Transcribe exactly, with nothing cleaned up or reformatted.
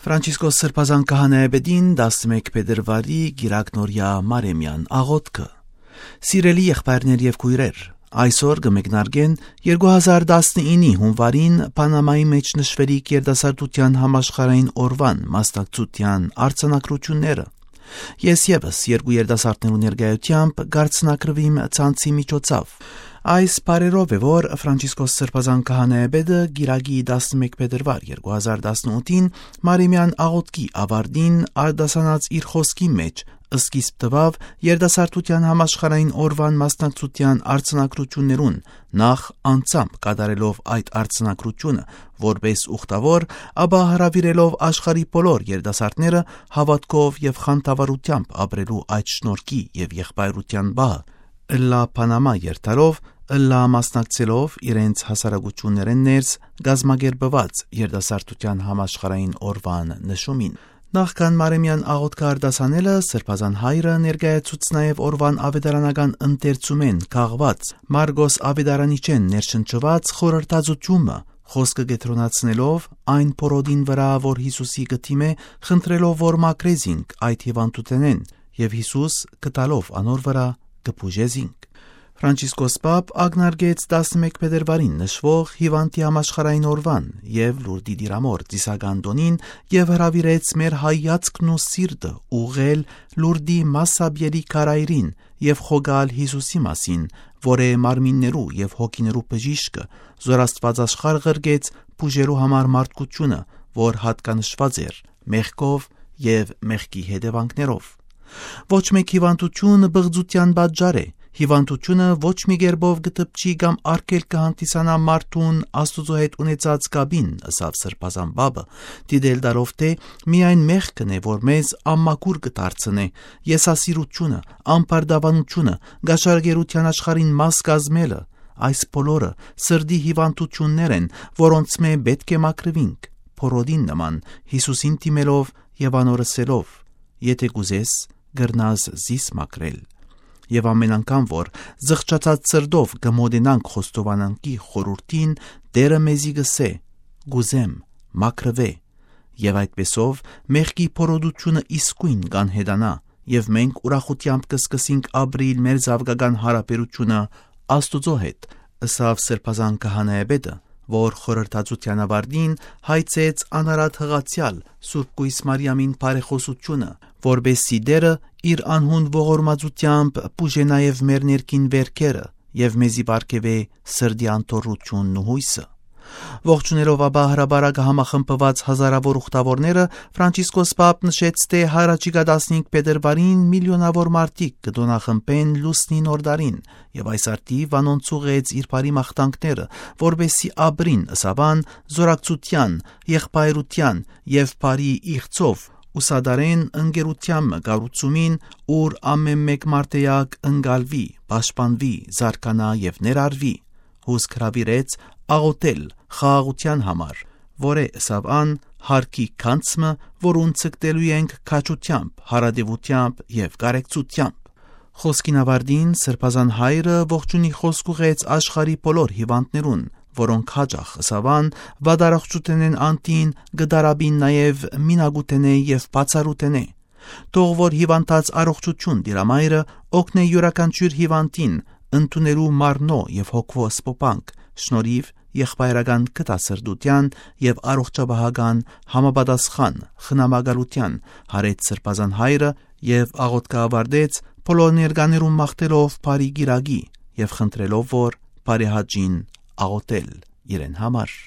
Ֆրանցիսկոս Սրբազան քահանայապետին տասնմեկ փետրվարի Գիրակնորյա Մարեմյան աղոթքը։ Սիրելի եղբայրներ եւ քույրեր, այսօր կմեկնարկեն երկու հազար տասնինի հունվարին Պանամայի մեջ նշվելիք երիտասարդության համաշխարհային օրվան մասնակցության արձանագրությունները։ Ես եւս երկու երիտասարդներու ներկայությամբ գարցնակրվիմ ցանցի միջոցով։ Այս բարերով է, որ Ֆրանցիսկոս Սրբազան քահանայապետը Գիրակի տասնմեկ փետրվար երկու հազար տասնութին Մարեմյան աղոթքի ավարտին արտասանած իր խոսքի մեջ սկիզբ տվավ երիտասարդության համաշխարհային օրվան մասնակցության արձանագրություններուն, նախ անձամբ կատարելով այդ արձանագրությունը որպես ուխտավոր, ապա հրավիրելով աշխարհի բոլոր երիտասարդները հավատքով եւ խանդավառությամբ ապրելու այդ շնորհքի եւ եղբայրության բահը Լա Պանամա երթալով Լա մասնակցելով իրենց հասարակություններեն ներս գազմագերբված երիտասարդության համաշխարհային օրվան նշումին։ Նախքան Մարեմյան աղոթքը արտասանելը Սրբազան հայրը ներկայացուց նաև օրվան ավետարանական ընթերցումեն քաղված Մարգոս ավետարանիչեն ներշնչված խորհրդածությունը, խոսքը գետրոնացնելով այն փորոդին վրա, որ Հիսուսի գտիմե խնդրելով որ մակրեզինք այդ հիվանդութենեն, եւ Հիսուս կտալով անոր վրա կփուժեզինք։ Ֆրանցիսկոս Պապ ակնարկեց տասնմեկ փետրվարին նշվող հիվանդի համաշխարհային օրվան եւ Լուրդի դիրամոր Ծիսագանդոնին եւ հրավիրեց մեր հայացքն ու սիրտը ուղղել Լուրդի Մասաբյերի քարայրին եւ խոգալ Հիսուսի մասին, որը մարմիններու եւ հոգիներու բժիշկը զորաստված աշխարհ ղրգեց բուժելու համար մարդկությունը, որ հատկանշված էր մեղքով եւ մեղքի հետևանքներով։ Ոչ մեկ հիվանդություն բղծության պատճառ է։ Հիվանդությունը ոչ մի կերպով կտպչի կամ արգել կհանդիսանա մարդուն Աստուծո հետ ունեցած կապին, ըսավ Սրբազան Պապը, դիտել դարով թե միայն մեղքն է, որ մեզ ամմակուր կդարձնե, եսասիրությունը, անպարտավորությունը, գաշարգերության աշխարհին մաս կազմելը, այս բոլորը սրդի հիվանդություններ են, որոնց մե պետք է մաքրվինք, փորոդին նման Հիսուսին դիմելով եւ անորսելով. Եթե կուզես, գրնաս զիս մաքրել։ Եվ ամեն անգամ, որ զղջացած սրդով կմոտենանք խոստովանանքի խորհրդին, Տերը մեզի գսե. «Գուզեմ, մաքրվե», եւ այդպեսով մեղքի փորոդությունը իսկույն կանհետանա, եւ մենք ուրախությամբ կսկսենք ապրիլ մեր զավգական հարաբերությունը Աստուծո հետ, ըսավ Սրբազան քահանայապետը, որ խորհրդածության ավարտին հայցեց անարատ հղացյալ Սուրբ Կույս Մարիամին բարեխոսությունը, որբեսի Տերը իր անհուն ողորմածությամբ բուժե նաև մեր ներքին վերքերը եւ մեզի բարգեւե սրդի անթոռությունն ու հույսը։ Ողջունելով ապա հրաբարակ համախմբված հազարավոր ուխտավորները Ֆրանցիսկոս Պապ նշեց, թե հառաջիկա տասնհինգ փետրվարին միլիոնավոր մարդիկ կդոնախմբեն լուսնի նորդարին եւ այս արդիվ անոնց ուղեց իր բարի մաղթանքները, որբեսի ապրին ըսավան զորակցության, եղբայրության եւ բարի իղծով ուսադարեն ընկերության կառուցումին, ուր ամեն մեկ մարդեակ ընկալվի, պաշտպանվի, զարգանա եւ ներառվի։ Հուս հրավիրեց աղոթել խաղաղության համար, որը ըսավան հարկի քանցմը, որուն ցկտելու ենք քաջությամբ, հարադեվությամբ եւ կարեկցությամբ։ Խոսքին ավարտին Սրբազան հայրը ողջունի խոսք ուղեց աշխարհի բոլոր հիվանդներուն, որոնք հաջող ըսավան վադարողջութենեն անտին գդարաբին նաև մինագութենե եւ բացարութենե։ Թող որ հիվանդած առողջություն դիրամայրը օգնե յուրաքանչյուր հիվանդին ընդունելու մարնո եւ հոգվո սպոպանք, շնորհիվ եղբայրական կտասրդության եւ առողջապահական համապատասխան խնամակալության հարեց Սրբազան հայրը եւ աղոթքը ավարտեց բոլոր ներկաներուն մաղթելով բարի Գիրակի եւ խնդրելով որ բարի հաջին աղոթել իրեն համար։